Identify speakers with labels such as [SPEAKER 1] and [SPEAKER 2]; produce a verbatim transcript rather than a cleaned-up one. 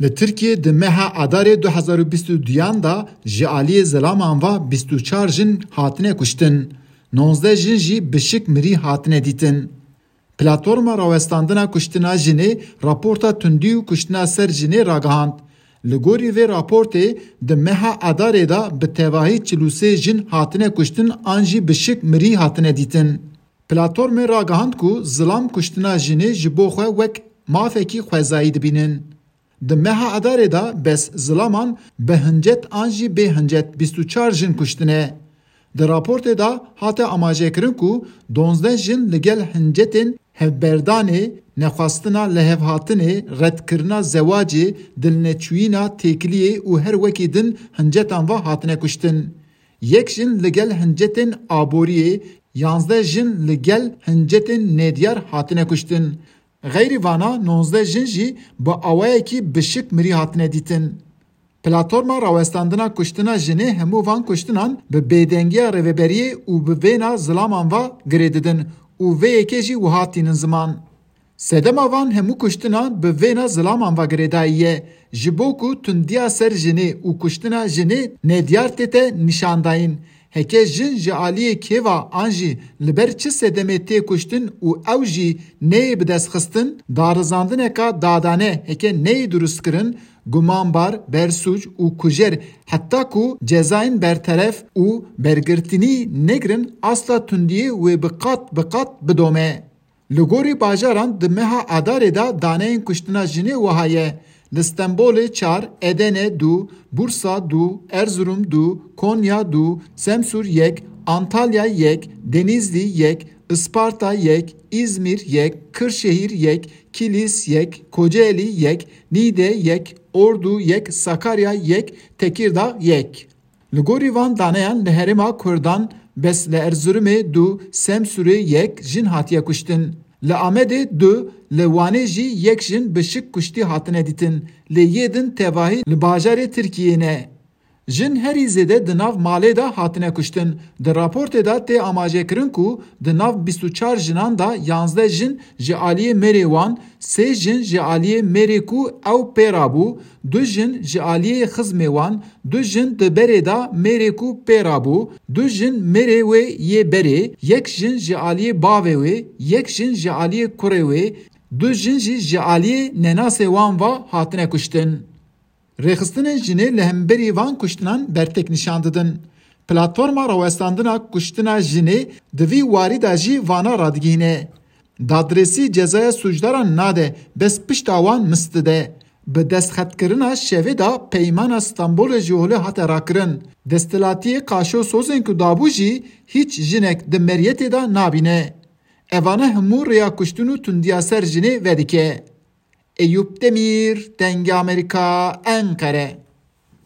[SPEAKER 1] Li Tirkiye di meha Adarê du hezar û bîst û duyan da ji aliyê zilaman ve bîst û çar jin hatine kuştin. nonzdeh jin jî bişik mirî hatine dîtin. Platforma rawestandina kuştina jinê raporta tundî û kuştina ser jinê ragihand. Li gorî vê raportê di meha Adarê da bi tevahî çil û sê jin hatine kuştin an jî bişik mirî hatine dîtin. Platformê ragihand ku zilam kuştina jinê ji bo xwe wek mafekî xwezayî dibînin. Di meha Adarê da bes zilaman bi hincet an jî bê hincet bîst û çar jin kuştine. Di raportê da hate amajêkirin ku donzdeh jin li gel hincetên hevberdanê, nexwastina lehevhatinê, redkirina zewacê, dilneçûyîna têkiliyê û her wekî din hincetan ve hatine kuştin. Yek jin li gel hincetên aboriyê, yanzdeh jin li gel hincetên nêdiyar hatine kuştin. Gayrî vana nonzdeh jin jî bi awayekî bişik mirî hatine dîtin. Platforma rawestandina kuştina jinê hemû van kuştinan bi bêdengiya rêveberiyê û bi vêna zilaman ve girê didin û vê yekê jî wiha tînin ziman. Sedema van hemû kuştinan bi vêna zilaman ve girêdayî ye ji bo ku tundiya ser jinê û kuştina jinê nêdiyar tête nîşandayîn. Heke jin ji aliyê kêva an jî li ber çi sedemê tê kuştin û ew jî neyê bi dest xistin, darizandineka dadane heke neyê durust kirin, gumanbar, bersuc û kujer heta ku cezayên berteref û bergirtinî negirin asla tundiyê wê bi qat bi qat bidome. Li gorî bajaran di meha Adarê da daneyên kuştina jinê wiha ye. Li Stenbolê çar, Edenê du, Bursa du, Erzurum du, Konya du, Semsur yek, Antalya yek, Denizli yek, Isparta yek, İzmir yek, Kırşehir yek, Kilis yek, Kocaeli yek, Niğde yek, Ordu yek, Sakarya yek, Tekirdağ yek. Li gorî van daneyan li herêma Kurdan bes li Erzurumê du, Semsurê yek jin hatiye kuştin. Li Amedê du, li Wanê jî yek jin bişik kuştî hatine dîtin. Li yêdin tevahî li bajarê Tirkiyeyê. Jin herî zêde di nav malê da hatine kuştin. Di raportê da tê amajêkirin ku di nav bîst û çar jinan da yanzdeh jin ji aliyê mêrê wan, sê jin ji aliyê mêrê ku ew pê rabû, du jin ji aliyê xizmê wan, du jin di berê da mêrê ku pê rabû, du jin mêrê wê yê berê, yek jin ji aliyê bavê wê, yek jin ji aliyê kurê wê, du jin jî ji aliyê nenasê wan ve hatine kuştin. Rêxistinên jinê li hemberî van kuştinan bertek nîşan didin. Platforma rawestandina kuştina jinê di vî warî da jî vana radigihîne. Dadresî cezaya suçdaran nade, bes pişta wan mistide. Bi destxetkirina şevê da peymana Stenbolê jî holê hate rakirin. Destelatiyê qaşo sozên ku dabû jî hiç jinek di meriyetê da nabîne. Evane hemû rêya kuştin û tundiya ser jinê vedike. Eyüp Demir, Denge Amerika, Ankara.